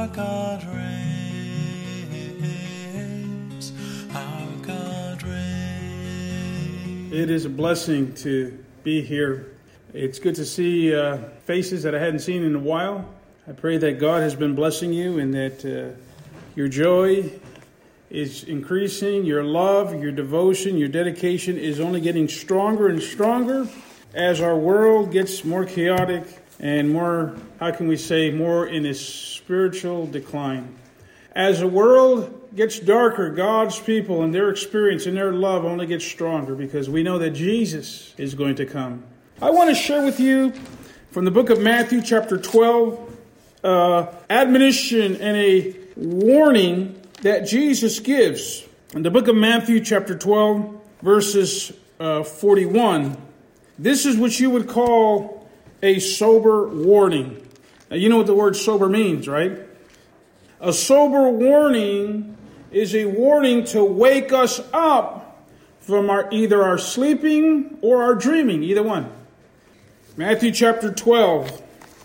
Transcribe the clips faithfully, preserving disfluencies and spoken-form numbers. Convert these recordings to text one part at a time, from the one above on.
Our God reigns. Our God reigns. It is a blessing to be here. It's good to see uh, faces that I hadn't seen in a while. I pray that God has been blessing you and that uh, your joy is increasing, your love, your devotion, your dedication is only getting stronger and stronger as our world gets more chaotic and more, how can we say, more in a spiritual decline. As the world gets darker, God's people and their experience and their love only gets stronger because we know that Jesus is going to come. I want to share with you from the book of Matthew chapter twelve, uh, admonition and a warning that Jesus gives. In the book of Matthew chapter twelve, verses uh, forty-one, this is what you would call a sober warning. Now, you know what the word sober means, right? A sober warning is a warning to wake us up from our either our sleeping or our dreaming, either one. Matthew chapter twelve.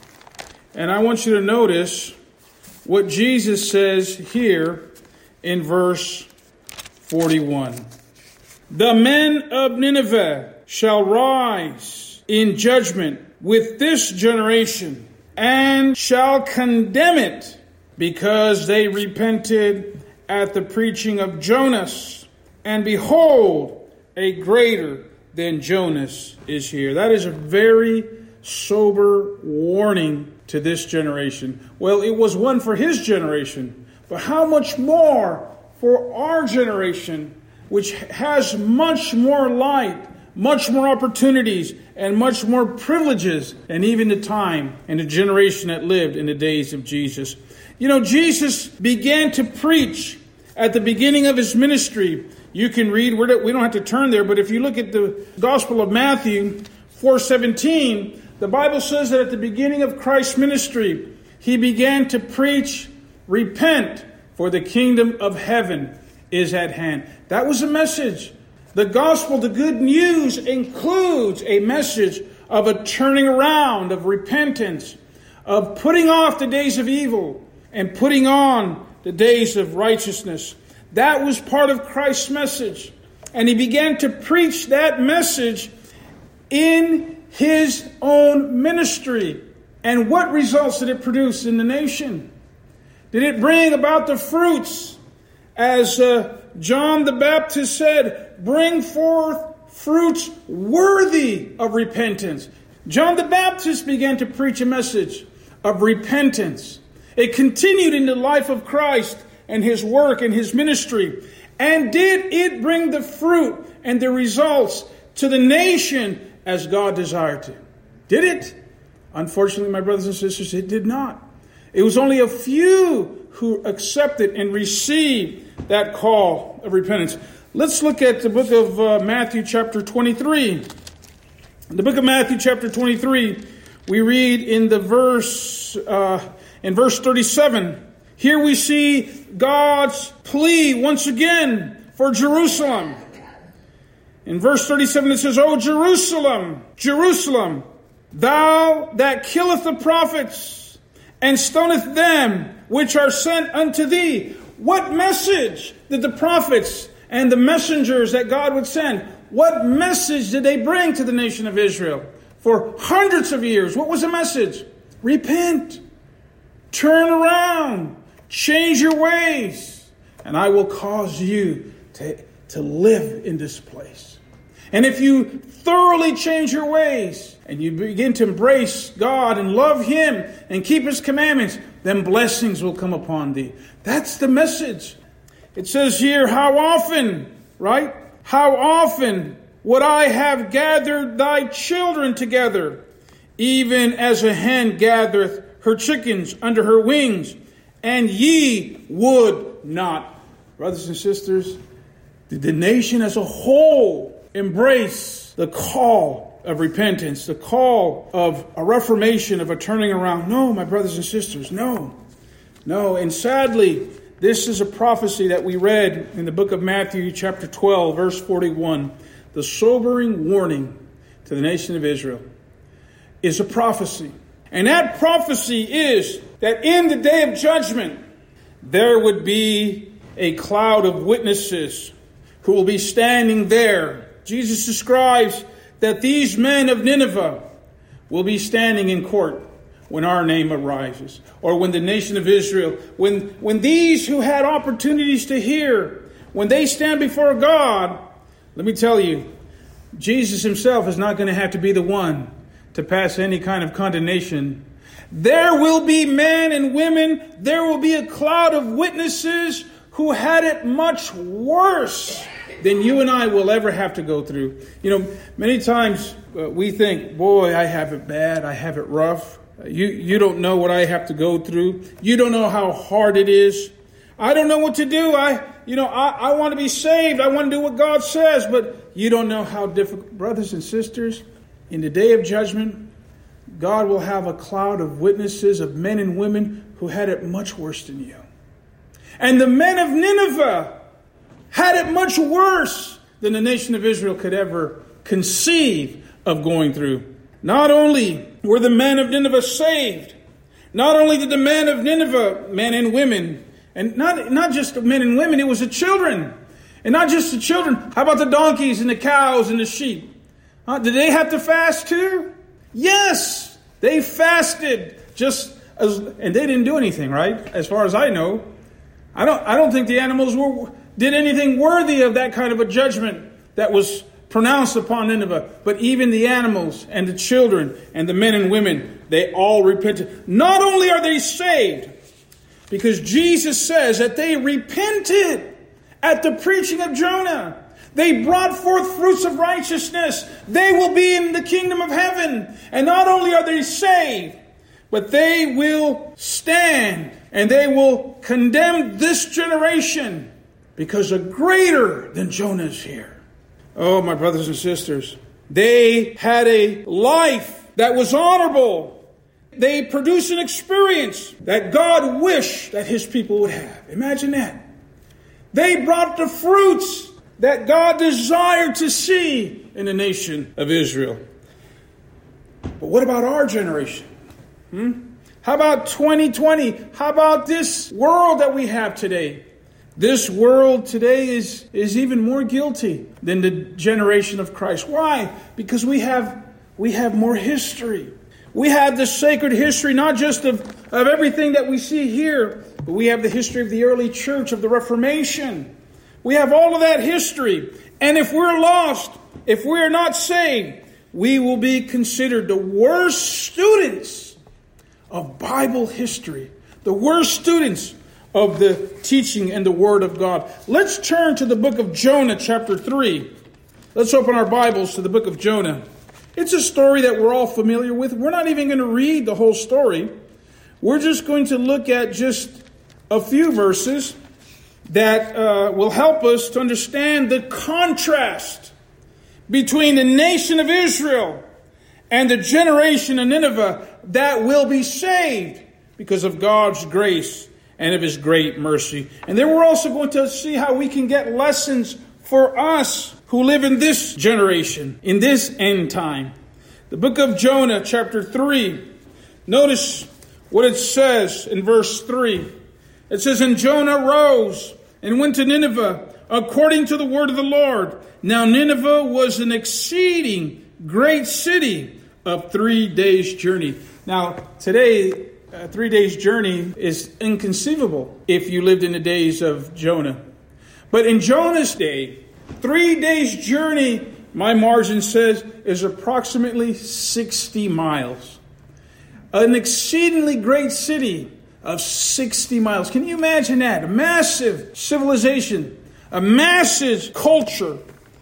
And I want you to notice what Jesus says here in verse forty-one. The men of Nineveh shall rise in judgment with this generation and shall condemn it, because they repented at the preaching of Jonas. And behold, a greater than Jonas is here. That is a very sober warning to this generation. Well, it was one for his generation, but how much more for our generation, which has much more light, much more opportunities, and much more privileges than even the time and the generation that lived in the days of Jesus. You know, Jesus began to preach at the beginning of his ministry. You can read, we don't have to turn there, but if you look at the Gospel of Matthew four seventeen, the Bible says that at the beginning of Christ's ministry, he began to preach, repent, for the kingdom of heaven is at hand. That was a message. The gospel, the good news, includes a message of a turning around, of repentance, of putting off the days of evil and putting on the days of righteousness. That was part of Christ's message. And he began to preach that message in his own ministry. And what results did it produce in the nation? Did it bring about the fruits? As uh, John the Baptist said, bring forth fruits worthy of repentance. John the Baptist began to preach a message of repentance. It continued in the life of Christ and his work and his ministry. And did it bring the fruit and the results to the nation as God desired to? Did it? Unfortunately, my brothers and sisters, it did not. It was only a few who accepted and received that call of repentance. Let's look at the book of uh, Matthew chapter twenty-three. In the book of Matthew chapter twenty-three, we read in the verse, uh, in verse thirty-seven, here we see God's plea once again for Jerusalem. In verse thirty-seven it says, O Jerusalem, Jerusalem, thou that killeth the prophets and stoneth them which are sent unto thee. What message did the prophets and the messengers that God would send, what message did they bring to the nation of Israel? For hundreds of years, what was the message? Repent. Turn around. Change your ways. And I will cause you to, to live in this place. And if you thoroughly change your ways and you begin to embrace God and love him and keep his commandments, then blessings will come upon thee. That's the message. It says here, how often, right? How often would I have gathered thy children together, even as a hen gathereth her chickens under her wings, and ye would not. Brothers and sisters, did the nation as a whole embrace the call of repentance, the call of a reformation, of a turning around? No, my brothers and sisters, no. No, and sadly, this is a prophecy that we read in the book of Matthew chapter twelve, verse forty-one. The sobering warning to the nation of Israel is a prophecy. And that prophecy is that in the day of judgment, there would be a cloud of witnesses who will be standing there. Jesus describes that these men of Nineveh will be standing in court when our name arises, or when the nation of Israel, when, when these who had opportunities to hear, when they stand before God, let me tell you, Jesus himself is not going to have to be the one to pass any kind of condemnation. There will be men and women, there will be a cloud of witnesses who had it much worse than you and I will ever have to go through. You know, many times uh, we think, boy, I have it bad, I have it rough. You, you don't know what I have to go through. You don't know how hard it is. I don't know what to do. I, you know, I, I want to be saved. I want to do what God says, but you don't know how difficult. Brothers and sisters, in the day of judgment, God will have a cloud of witnesses, of men and women who had it much worse than you. And the men of Nineveh had it much worse than the nation of Israel could ever conceive of going through. Not only were the men of Nineveh saved, not only did the men of Nineveh, men and women, and not, not just the men and women, it was the children. And not just the children. How about the donkeys and the cows and the sheep? Huh? Did they have to fast too? Yes, they fasted. Just as, and they didn't do anything, right? As far as I know, I don't. I don't think the animals were did anything worthy of that kind of a judgment that was pronounced upon Nineveh. But even the animals and the children and the men and women, they all repented. Not only are they saved, because Jesus says that they repented at the preaching of Jonah. They brought forth fruits of righteousness. They will be in the kingdom of heaven. And not only are they saved, but they will stand and they will condemn this generation because a greater than Jonah is here. Oh, my brothers and sisters, they had a life that was honorable. They produced an experience that God wished that his people would have. Imagine that. They brought the fruits that God desired to see in the nation of Israel. But what about our generation? Hmm? How about twenty twenty? How about this world that we have today? This world today is, is even more guilty than the generation of Christ. Why? Because we have we have more history. We have the sacred history, not just of, of everything that we see here, but we have the history of the early church, of the Reformation. We have all of that history. And if we're lost, if we're not saved, we will be considered the worst students of Bible history, the worst students of the teaching and the Word of God. Let's turn to the book of Jonah, chapter three. Let's open our Bibles to the book of Jonah. It's a story that we're all familiar with. We're not even going to read the whole story. We're just going to look at just a few verses that uh, will help us to understand the contrast between the nation of Israel and the generation of Nineveh that will be saved because of God's grace and of his great mercy. And then we're also going to see how we can get lessons for us who live in this generation, in this end time. The book of Jonah, chapter three. Notice what it says in verse three. It says, "And Jonah rose and went to Nineveh according to the word of the Lord. Now Nineveh was an exceeding great city of three days' journey." Now, today, a three days' journey is inconceivable if you lived in the days of Jonah. But in Jonah's day, three days' journey, my margin says, is approximately sixty miles. An exceedingly great city of sixty miles. Can you imagine that? A massive civilization, a massive culture,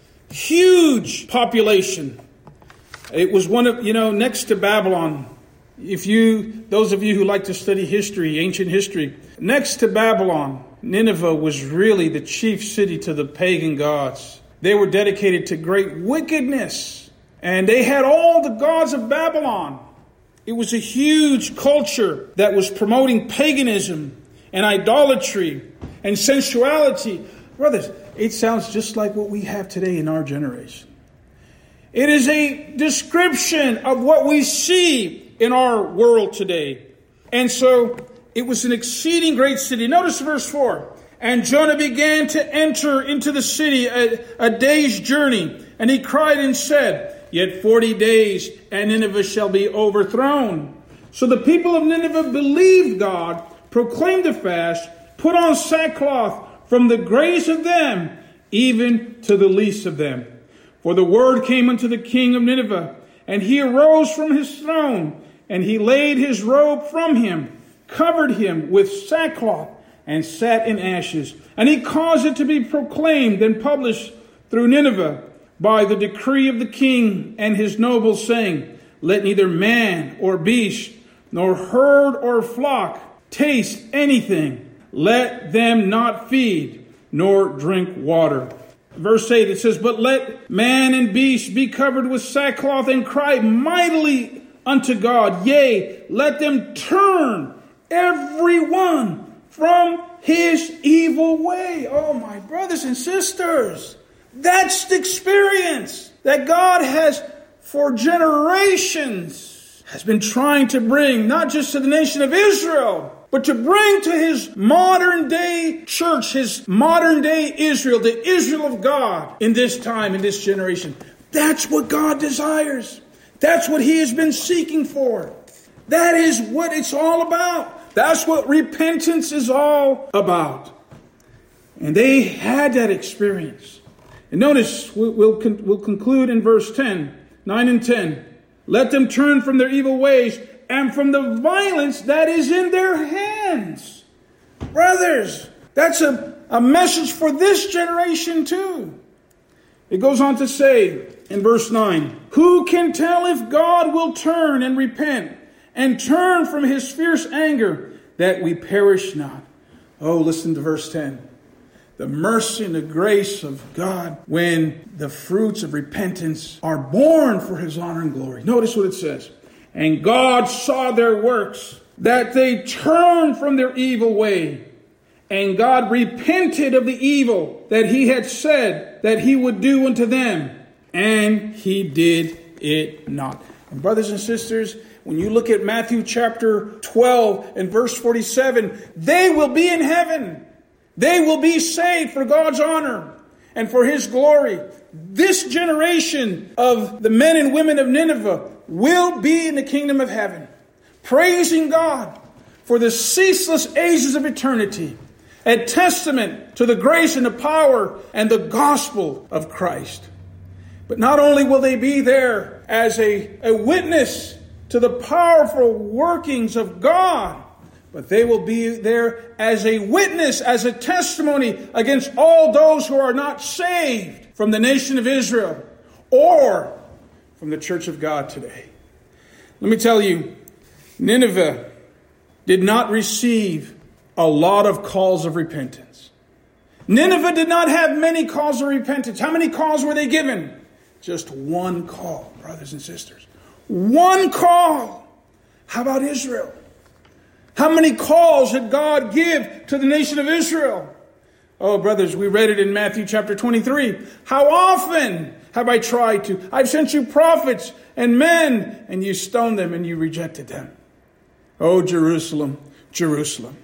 huge population. It was one of, you know, next to Babylon. If you, those of you who like to study history, ancient history, next to Babylon, Nineveh was really the chief city to the pagan gods. They were dedicated to great wickedness, and they had all the gods of Babylon. It was a huge culture that was promoting paganism and idolatry and sensuality. Brothers, it sounds just like what we have today in our generation. It is a description of what we see in our world today. And so it was an exceeding great city. Notice verse four. And Jonah began to enter into the city a, a day's journey. And he cried and said, yet forty days and Nineveh shall be overthrown. So the people of Nineveh believed God, proclaimed a fast, put on sackcloth from the greatest of them, even to the least of them. For the word came unto the king of Nineveh, and he arose from his throne, and he laid his robe from him, covered him with sackcloth, and sat in ashes. And he caused it to be proclaimed and published through Nineveh by the decree of the king and his nobles, saying, let neither man or beast, nor herd or flock taste anything. Let them not feed, nor drink water. Verse eight, it says, but let man and beast be covered with sackcloth and cry mightily unto God. Yea, let them turn every one from his evil way. Oh, my brothers and sisters, that's the experience that God has for generations has been trying to bring, not just to the nation of Israel, but to bring to his modern day church, his modern day Israel, the Israel of God in this time, in this generation. That's what God desires. That's what he has been seeking for. That is what it's all about. That's what repentance is all about. And they had that experience. And notice, we'll, we'll, con- we'll conclude in verse ten, nine and ten. Let them turn from their evil ways and from the violence that is in their hands. Brothers, that's a, a message for this generation too. It goes on to say in verse nine, who can tell if God will turn and repent and turn from his fierce anger that we perish not? Oh, listen to verse ten. The mercy and the grace of God when the fruits of repentance are born for his honor and glory. Notice what it says. And God saw their works, that they turned from their evil way. And God repented of the evil that he had said that he would do unto them. And he did it not. And brothers and sisters, when you look at Matthew chapter twelve and verse forty-seven, they will be in heaven. They will be saved for God's honor and for his glory. This generation of the men and women of Nineveh will be in the kingdom of heaven, praising God for the ceaseless ages of eternity, a testament to the grace and the power and the gospel of Christ. But not only will they be there as a, a witness to the powerful workings of God, but they will be there as a witness, as a testimony against all those who are not saved from the nation of Israel or from the church of God today. Let me tell you, Nineveh did not receive a lot of calls of repentance. Nineveh did not have many calls of repentance. How many calls were they given? Just one call, brothers and sisters. One call. How about Israel? How many calls did God give to the nation of Israel? Oh, brothers, we read it in Matthew chapter twenty-three. How often have I tried to? I've sent you prophets and men, and you stoned them and you rejected them. Oh, Jerusalem, Jerusalem.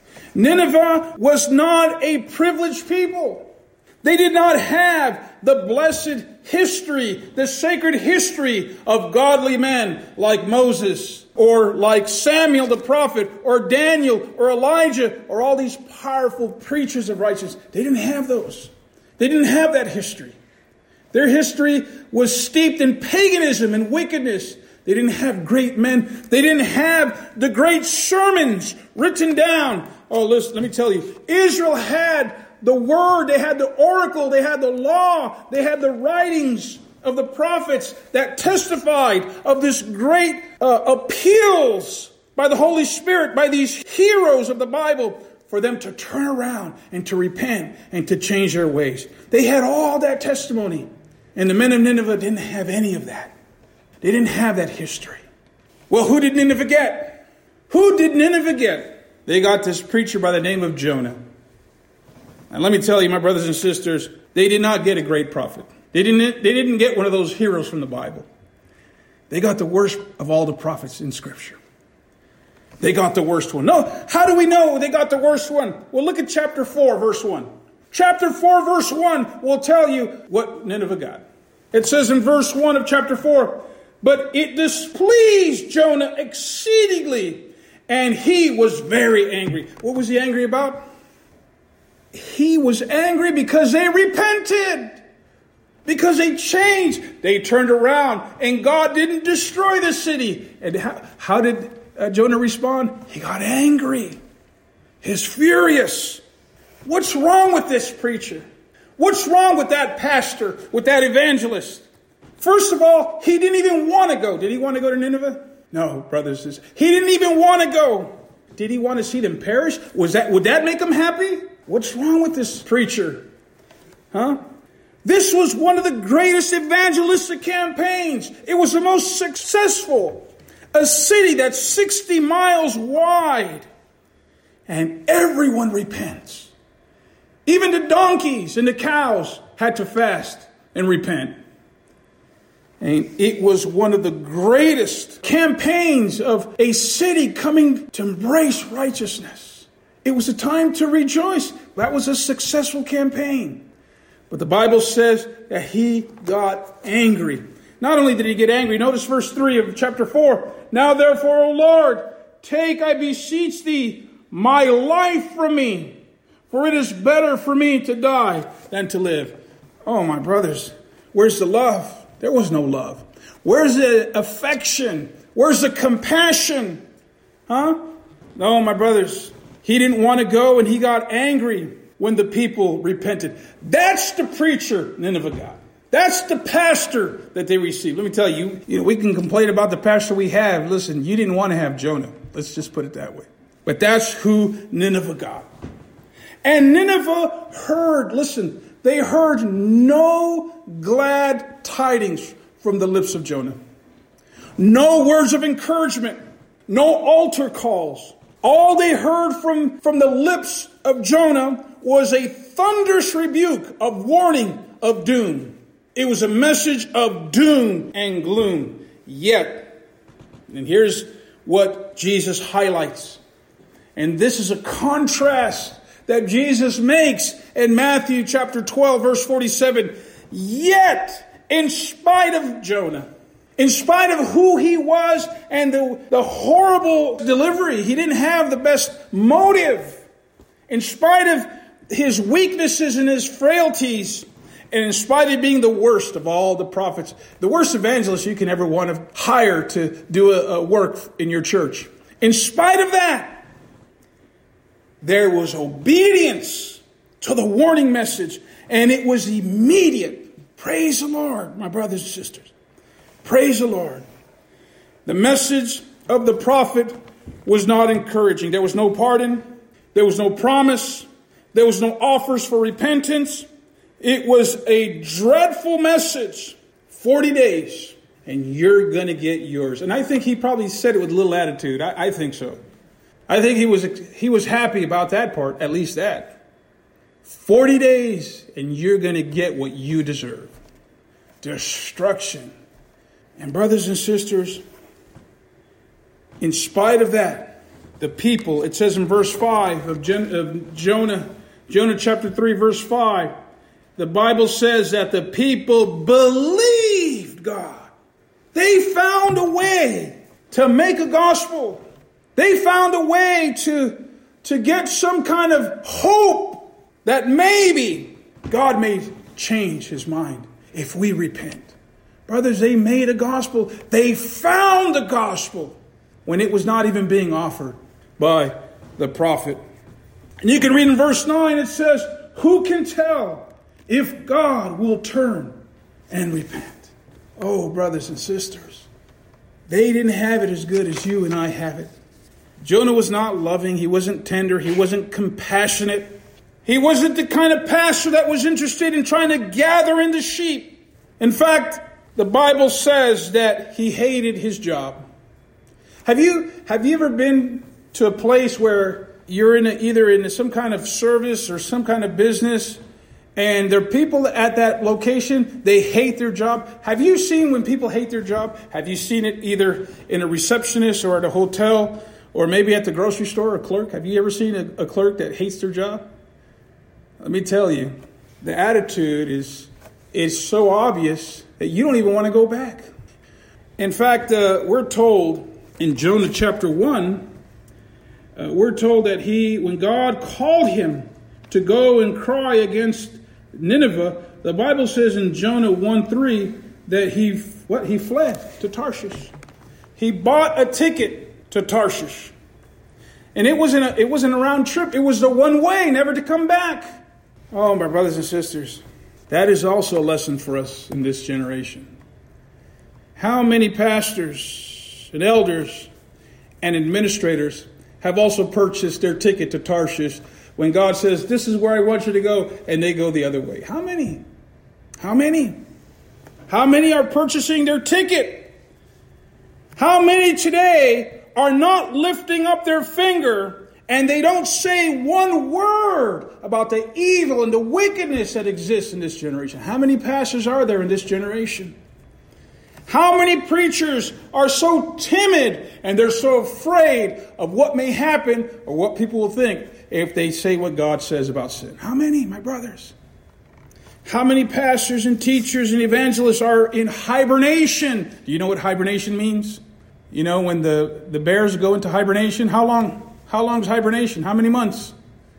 Nineveh was not a privileged people. They did not have the blessed history, the sacred history of godly men like Moses or like Samuel the prophet or Daniel or Elijah or all these powerful preachers of righteousness. They didn't have those. They didn't have that history. Their history was steeped in paganism and wickedness. They didn't have great men. They didn't have the great sermons written down. Oh, listen, let me tell you. Israel had the word, they had the oracle, they had the law, they had the writings of the prophets that testified of this great uh, appeals by the Holy Spirit, by these heroes of the Bible, for them to turn around and to repent and to change their ways. They had all that testimony. And the men of Nineveh didn't have any of that. They didn't have that history. Well, who did Nineveh get? Who did Nineveh get? They got this preacher by the name of Jonah. And let me tell you, my brothers and sisters, they did not get a great prophet. They didn't, they didn't get one of those heroes from the Bible. They got the worst of all the prophets in Scripture. They got the worst one. No, how do we know they got the worst one? Well, look at chapter four, verse one. Chapter four, verse one will tell you what Nineveh got. It says in verse one of chapter four, but it displeased Jonah exceedingly, and he was very angry. What was he angry about? He was angry because they repented. Because they changed. They turned around, and God didn't destroy the city. And how, how did uh, Jonah respond? He got angry. He's furious. What's wrong with this preacher? What's wrong with that pastor, with that evangelist? First of all, he didn't even want to go. Did he want to go to Nineveh? No, brothers and sisters. He didn't even want to go. Did he want to see them perish? Was that, would that make him happy? What's wrong with this preacher? Huh? This was one of the greatest evangelistic campaigns. It was the most successful. A city that's sixty miles wide. And everyone repents. Even the donkeys and the cows had to fast and repent. And it was one of the greatest campaigns of a city coming to embrace righteousness. It was a time to rejoice. That was a successful campaign. But the Bible says that he got angry. Not only did he get angry, notice verse three of chapter four. Now therefore, O Lord, take, I beseech thee, my life from me. For it is better for me to die than to live. Oh, my brothers, where's the love? There was no love. Where's the affection? Where's the compassion? Huh? No, my brothers, he didn't want to go, and he got angry when the people repented. That's the preacher Nineveh got. That's the pastor that they received. Let me tell you, you know, we can complain about the pastor we have. Listen, you didn't want to have Jonah. Let's just put it that way. But that's who Nineveh got. And Nineveh heard, listen, they heard no glad tidings from the lips of Jonah. No words of encouragement. No altar calls. All they heard from, from the lips of Jonah was a thunderous rebuke of warning of doom. It was a message of doom and gloom. Yet, and here's what Jesus highlights. And this is a contrast that Jesus makes in Matthew chapter twelve, verse forty-seven. Yet, in spite of Jonah, in spite of who he was and the, the horrible delivery, he didn't have the best motive. In spite of his weaknesses and his frailties, and in spite of being the worst of all the prophets, the worst evangelist you can ever want to hire to do a, a work in your church. In spite of that, there was obedience to the warning message, and it was immediate. Praise the Lord, my brothers and sisters. Praise the Lord. The message of the prophet was not encouraging. There was no pardon. There was no promise. There was no offers for repentance. It was a dreadful message. forty days, and you're going to get yours. And I think he probably said it with a little attitude. I, I think so. I think he was he was happy about that part, at least that. forty days, and you're going to get what you deserve. Destruction. And brothers and sisters, in spite of that, the people, it says in verse five of, Gen, of Jonah, Jonah chapter three, verse five, the Bible says that the people believed God. They found a way to make a gospel. They found a way to, to get some kind of hope that maybe God may change his mind if we repent. Brothers, they made a gospel. They found the gospel when it was not even being offered by the prophet. And you can read in verse nine, it says, who can tell if God will turn and repent? Oh, brothers and sisters, they didn't have it as good as you and I have it. Jonah was not loving. He wasn't tender. He wasn't compassionate. He wasn't the kind of pastor that was interested in trying to gather in the sheep. In fact, the Bible says that he hated his job. Have you have you ever been to a place where you're in a, either in some kind of service or some kind of business, and there are people at that location, they hate their job? Have you seen when people hate their job? Have you seen it either in a receptionist or at a hotel Or maybe at the grocery store, a clerk. Have you ever seen a, a clerk that hates their job? Let me tell you, the attitude is, is so obvious that you don't even want to go back. In fact, uh, we're told in Jonah chapter one, uh, we're told that he, when God called him to go and cry against Nineveh, the Bible says in Jonah one three that he what he fled to Tarshish. He bought a ticket to Tarshish. And it wasn't a, it wasn't a round trip. It was the one way, never to come back. Oh, my brothers and sisters, that is also a lesson for us in this generation. How many pastors and elders and administrators have also purchased their ticket to Tarshish when God says, this is where I want you to go, and they go the other way? How many? How many? How many are purchasing their ticket? How many today are not lifting up their finger and they don't say one word about the evil and the wickedness that exists in this generation? How many pastors are there in this generation? How many preachers are so timid and they're so afraid of what may happen or what people will think if they say what God says about sin? How many, my brothers? How many pastors and teachers and evangelists are in hibernation? Do you know what hibernation means? You know, when the, the bears go into hibernation, how long? How long is hibernation? How many months?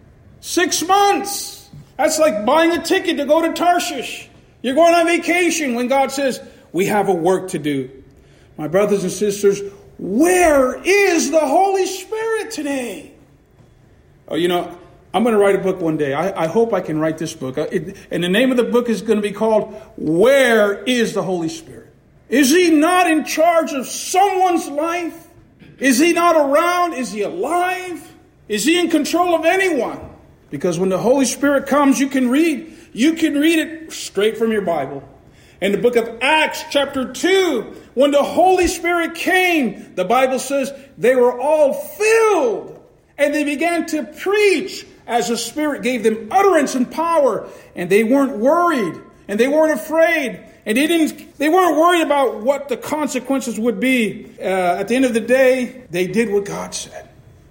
Six months. That's like buying a ticket to go to Tarshish. You're going on vacation when God says, we have a work to do. My brothers and sisters, where is the Holy Spirit today? Oh, you know, I'm going to write a book one day. I, I hope I can write this book. It, and the name of the book is going to be called, Where is the Holy Spirit? Is he not in charge of someone's life? Is he not around? Is he alive? Is he in control of anyone? Because when the Holy Spirit comes, you can read. You can read it straight from your Bible. In the book of Acts chapter two, when the Holy Spirit came, the Bible says they were all filled. And they began to preach as the Spirit gave them utterance and power. And they weren't worried. And they weren't afraid. And they didn't. They weren't worried about what the consequences would be. Uh, at the end of the day, they did what God said.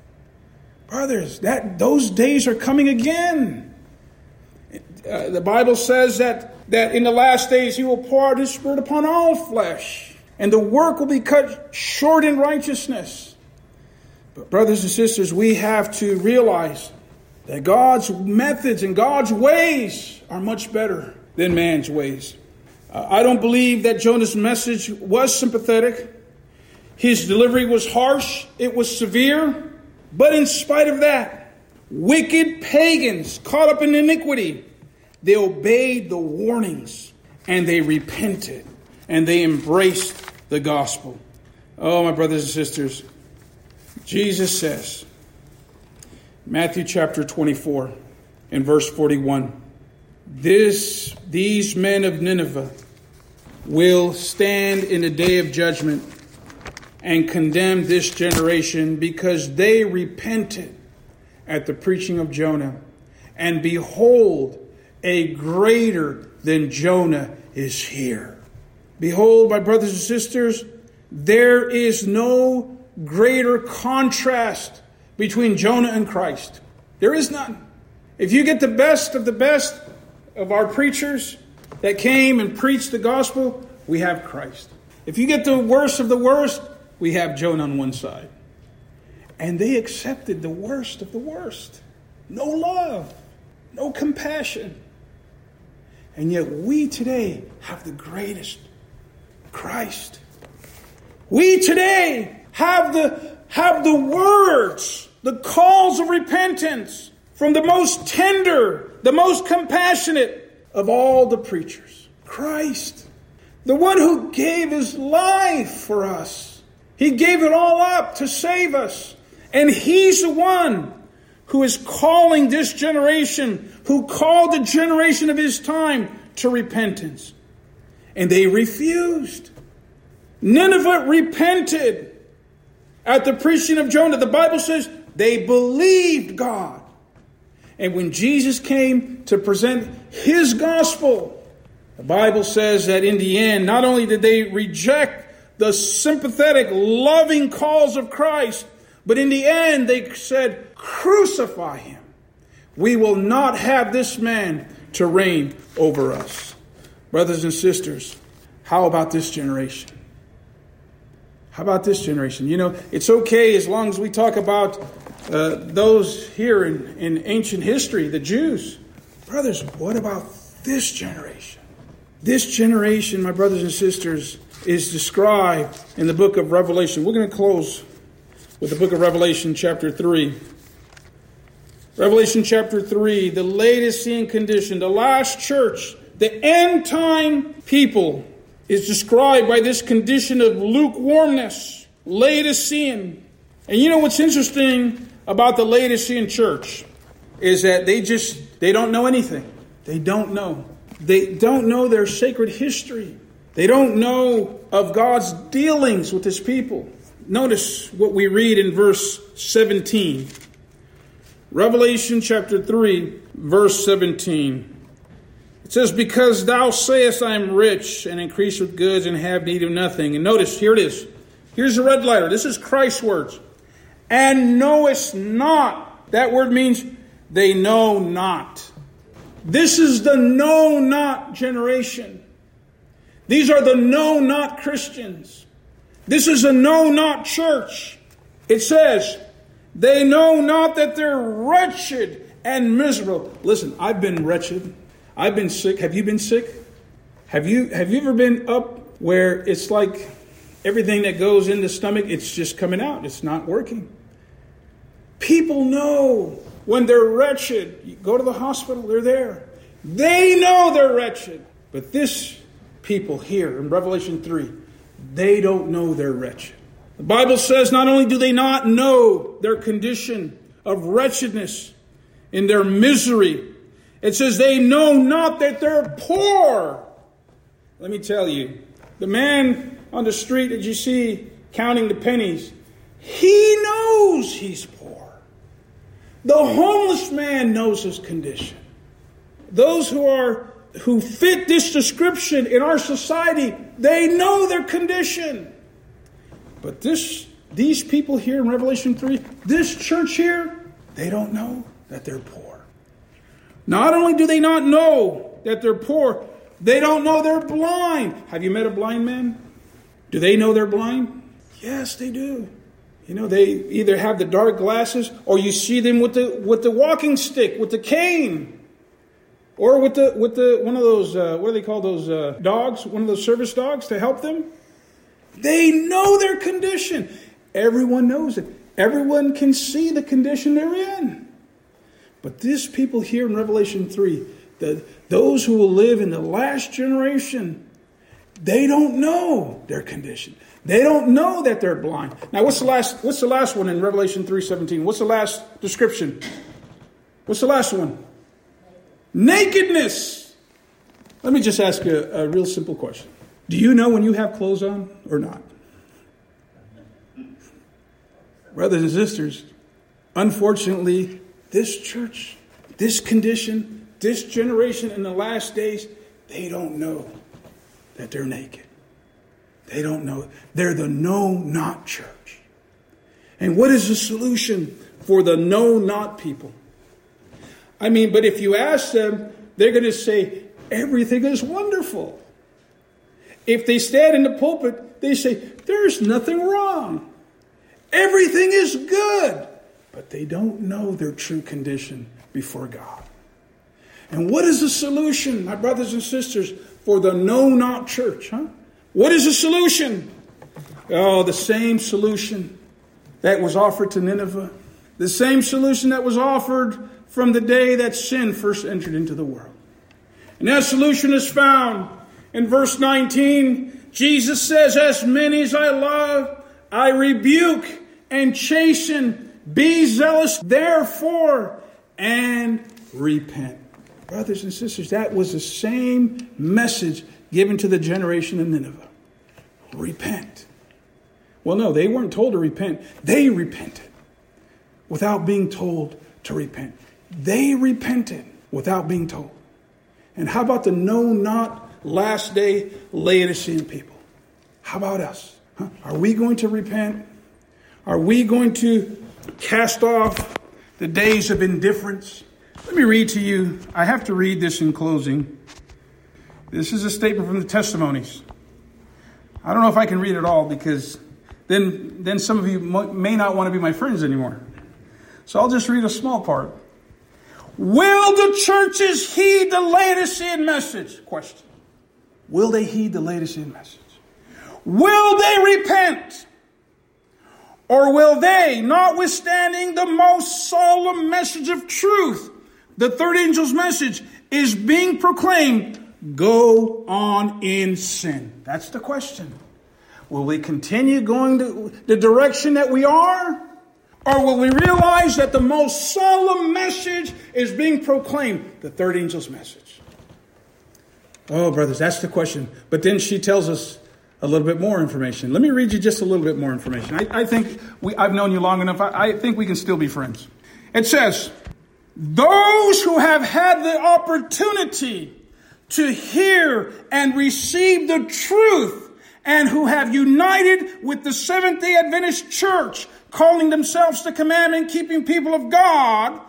Brothers, that those days are coming again. Uh, the Bible says that, that in the last days He will pour out His Spirit upon all flesh. And the work will be cut short in righteousness. But brothers and sisters, we have to realize that God's methods and God's ways are much better than man's ways. Uh, I don't believe that Jonah's message was sympathetic. His delivery was harsh. It was severe. But in spite of that, wicked pagans caught up in iniquity, they obeyed the warnings and they repented and they embraced the gospel. Oh, my brothers and sisters, Jesus says, Matthew chapter twenty-four and verse forty-one, This, these men of Nineveh will stand in the day of judgment and condemn this generation because they repented at the preaching of Jonah. And behold, a greater than Jonah is here. Behold, my brothers and sisters, there is no greater contrast between Jonah and Christ. There is none. If you get the best of the best of our preachers that came and preached the gospel, we have Christ. If you get the worst of the worst, we have Jonah on one side. And they accepted the worst of the worst. No love, no compassion. And yet we today have the greatest, Christ. We today have the, have the words, the calls of repentance from the most tender, the most compassionate of all the preachers. Christ, the one who gave His life for us. He gave it all up to save us. And He's the one who is calling this generation, who called the generation of His time to repentance. And they refused. Nineveh repented at the preaching of Jonah. The Bible says they believed God. And when Jesus came to present His gospel, the Bible says that in the end, not only did they reject the sympathetic, loving calls of Christ, But in the end, they said, crucify him. We will not have this man to reign over us. Brothers and sisters, how about this generation? How about this generation? You know, it's okay as long as we talk about uh, those here in, in ancient history, the Jews. Brothers, what about this generation? This generation, my brothers and sisters, is described in the book of Revelation. We're going to close with the book of Revelation chapter three. Revelation chapter three, the Laodicean condition, the last church, the end time people is described by this condition of lukewarmness, Laodicean. And you know what's interesting about the Laodicean church is that they just, they don't know anything. They don't know. They don't know their sacred history. They don't know of God's dealings with his people. Notice what we read in verse seventeen. Revelation chapter three, verse seventeen. It says, because thou sayest I am rich and increase with goods and have need of nothing. And notice, here it is. Here's the red letter. This is Christ's words. And knowest not. That word means they know not. This is the know not generation. These are the know not Christians. This is a know not church. It says, they know not that they're wretched and miserable. Listen, I've been wretched. I've been sick. Have you been sick? Have you have you ever been up where it's like everything that goes in the stomach, it's just coming out. It's not working. People know when they're wretched. You go to the hospital, they're there. They know they're wretched. But this people here in Revelation three, they don't know they're wretched. The Bible says not only do they not know their condition of wretchedness in their misery, it says they know not that they're poor. Let me tell you, the man on the street that you see counting the pennies, he knows he's poor. The homeless man knows his condition. Those who are who fit this description in our society, they know their condition. But this these people here in Revelation three, this church here, they don't know that they're poor. Not only do they not know that they're poor, they don't know they're blind. Have you met a blind man? Do they know they're blind? Yes, they do. You know, they either have the dark glasses or you see them with the with the walking stick, with the cane. Or with the with the one of those, uh, what do they call those uh, dogs? One of those service dogs to help them. They know their condition. Everyone knows it. Everyone can see the condition they're in. But these people here in Revelation three, the, those who will live in the last generation, they don't know their condition. They don't know that they're blind. Now, what's the last? What's the last one in Revelation three seventeen? What's the last description? What's the last one? Nakedness. Let me just ask you a, a real simple question. Do you know when you have clothes on or not? Brothers and sisters, unfortunately, this church, this condition, this generation in the last days, they don't know that they're naked. They don't know. They're the know-not church. And what is the solution for the know-not people? I mean, but if you ask them, they're going to say, everything is wonderful. If they stand in the pulpit, they say, there's nothing wrong. Everything is good. But they don't know their true condition before God. And what is the solution, my brothers and sisters, for the know-not church? Huh? What is the solution? Oh, the same solution that was offered to Nineveh. The same solution that was offered from the day that sin first entered into the world. And that solution is found in verse nineteen. Jesus says, as many as I love, I rebuke and chasten. Be zealous, therefore, and repent. Brothers and sisters, that was the same message given to the generation of Nineveh. Repent. Well, no, they weren't told to repent. They repented without being told to repent. They repented without being told. And how about the know-not last day Laodicean people? How about us? Huh? Are we going to repent? Are we going to cast off the days of indifference? Let me read to you. I have to read this in closing. This is a statement from the Testimonies. I don't know if I can read it all because then, then some of you may not want to be my friends anymore. So I'll just read a small part. Will the churches heed the Laodicean message? Question. Will they heed the Laodicean message? Will they repent? Or will they, notwithstanding the most solemn message of truth, the third angel's message is being proclaimed, go on in sin? That's the question. Will we continue going to the direction that we are? Or will we realize that the most solemn message is being proclaimed, the third angel's message? Oh, brothers, that's the question. But then she tells us a little bit more information. Let me read you just a little bit more information. I, I think we, I've known you long enough. I, I think we can still be friends. It says, those who have had the opportunity to hear and receive the truth and who have united with the Seventh-day Adventist Church, calling themselves the commandment-keeping people of God,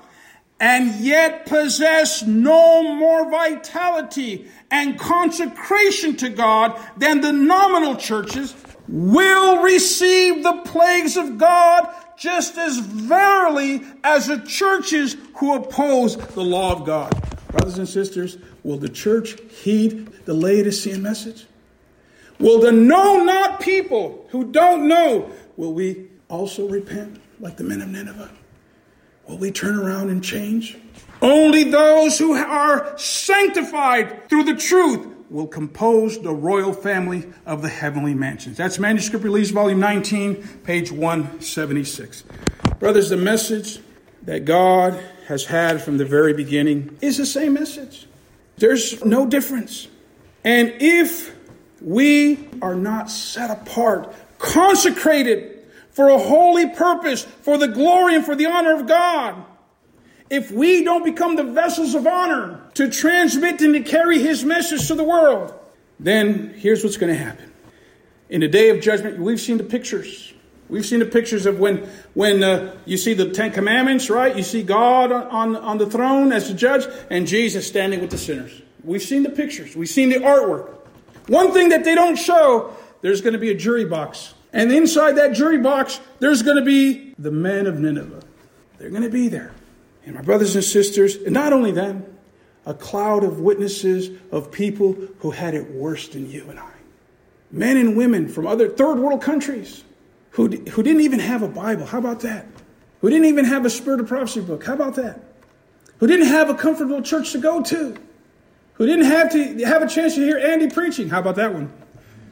and yet possess no more vitality and consecration to God than the nominal churches, will receive the plagues of God just as verily as the churches who oppose the law of God. Brothers and sisters, will the church heed the Laodicean message? Will the know-not people who don't know, will we also repent like the men of Nineveh? Will we turn around and change? Only those who are sanctified through the truth will compose the royal family of the heavenly mansions. That's Manuscript Release, Volume nineteen, page one seventy-six. Brothers, the message that God has had from the very beginning is the same message. There's no difference. And if we are not set apart, consecrated for a holy purpose, for the glory and for the honor of God, if we don't become the vessels of honor to transmit and to carry his message to the world, then here's what's going to happen. In the day of judgment, we've seen the pictures. We've seen the pictures of when when uh, you see the Ten Commandments, right? You see God on, on the throne as the judge and Jesus standing with the sinners. We've seen the pictures. We've seen the artwork. One thing that they don't show, there's going to be a jury box. And inside that jury box, there's going to be the men of Nineveh. They're going to be there. And my brothers and sisters, and not only them, a cloud of witnesses of people who had it worse than you and I. Men and women from other third world countries who, who didn't even have a Bible. How about that? Who didn't even have a Spirit of Prophecy book. How about that? Who didn't have a comfortable church to go to. Who didn't have to have a chance to hear Andy preaching. How about that one?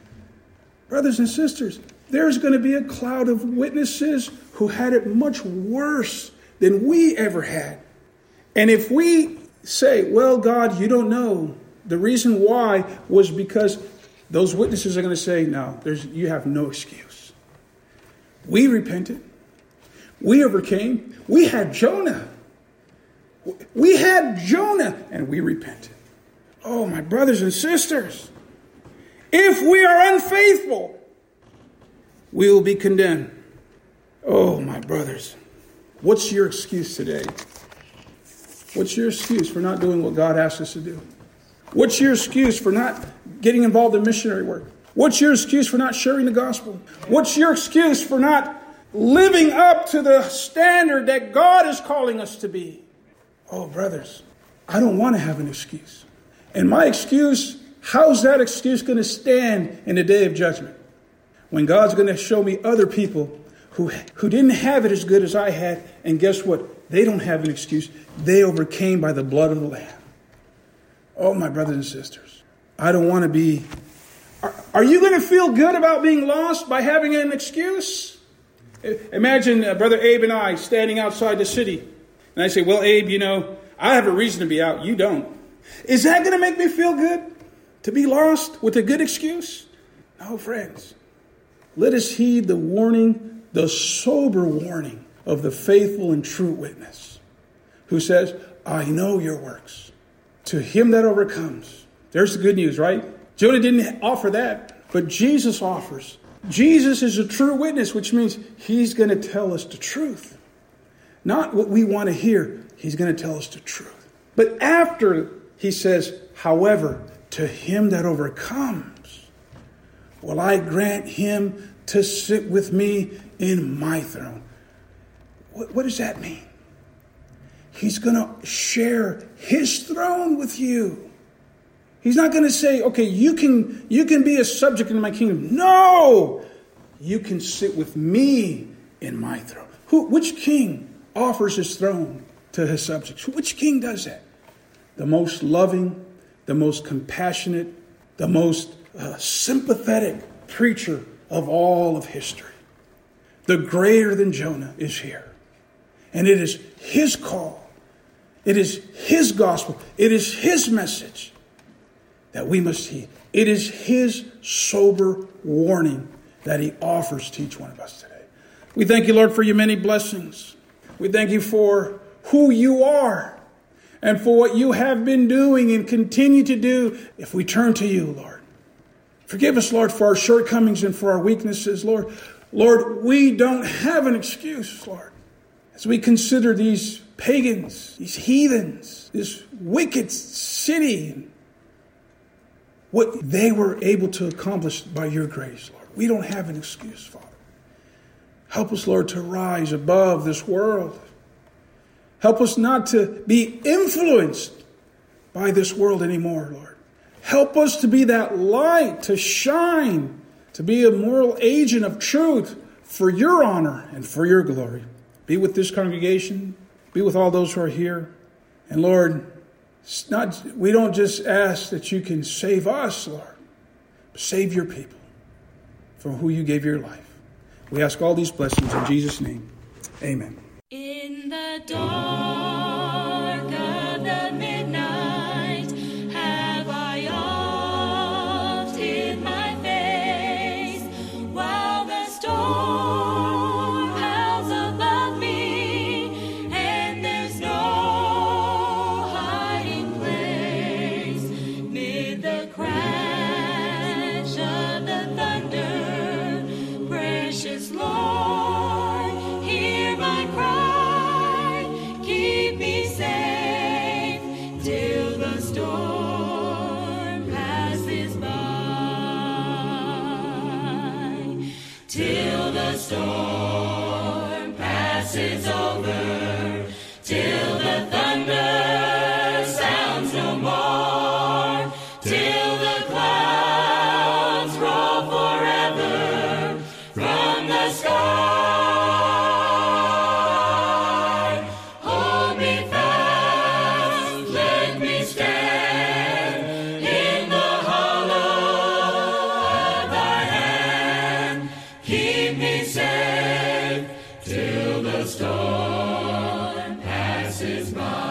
Brothers and sisters, there's going to be a cloud of witnesses who had it much worse than we ever had. And if we say, well, God, you don't know, the reason why was because those witnesses are going to say, no, there's, you have no excuse. We repented. We overcame. We had Jonah. We had Jonah and we repented. Oh, my brothers and sisters, if we are unfaithful, we will be condemned. Oh, my brothers, what's your excuse today? What's your excuse for not doing what God asked us to do? What's your excuse for not getting involved in missionary work? What's your excuse for not sharing the gospel? What's your excuse for not living up to the standard that God is calling us to be? Oh, brothers, I don't want to have an excuse. And my excuse, how's that excuse going to stand in the day of judgment? When God's going to show me other people who, who didn't have it as good as I had. And guess what? They don't have an excuse. They overcame by the blood of the Lamb. Oh, my brothers and sisters, I don't want to be... Are, are you going to feel good about being lost by having an excuse? Imagine uh, Brother Abe and I standing outside the city. And I say, well, Abe, you know, I have a reason to be out. You don't. Is that going to make me feel good? To be lost with a good excuse? No, friends. Let us heed the warning, the sober warning of the faithful and true witness who says, I know your works. To him that overcomes. There's the good news, right? Jonah didn't offer that, but Jesus offers Jesus is a true witness, which means he's going to tell us the truth. Not what we want to hear. He's going to tell us the truth. But after he says, however, to him that overcomes, will I grant him to sit with me in my throne. What, what does that mean? He's going to share his throne with you. He's not going to say, okay, you can, you can be a subject in my kingdom. No! You can sit with me in my throne. Who, which king offers his throne to his subjects? Which king does that? The most loving, the most compassionate, the most uh, sympathetic preacher of all of history. The greater than Jonah is here. And it is his call. It is his gospel. It is his message that we must heed. It is his sober warning that he offers to each one of us today. We thank you, Lord, for your many blessings. We thank you for who you are and for what you have been doing and continue to do if we turn to you, Lord. Forgive us, Lord, for our shortcomings and for our weaknesses, Lord. Lord, we don't have an excuse, Lord. As we consider these pagans, these heathens, this wicked city, what they were able to accomplish by your grace, Lord. We don't have an excuse, Father. Help us, Lord, to rise above this world. Help us not to be influenced by this world anymore, Lord. Help us to be that light, to shine, to be a moral agent of truth for your honor and for your glory. Be with this congregation. Be with all those who are here. And Lord, it's not, we don't just ask that you can save us, Lord, but save your people from who you gave your life. We ask all these blessings in Jesus' name. Amen. In the dark of the midnight have I oft hid my face, while the storm howls above me, and there's no hiding place. Mid the crash of the thunder, precious Lord, hear my cry. Storm passes over, till the thunder sounds no more, till the clouds roll forever from the sky. Hold me fast, let me stand in the hollow of thy hand. Keep me safe till the storm passes by.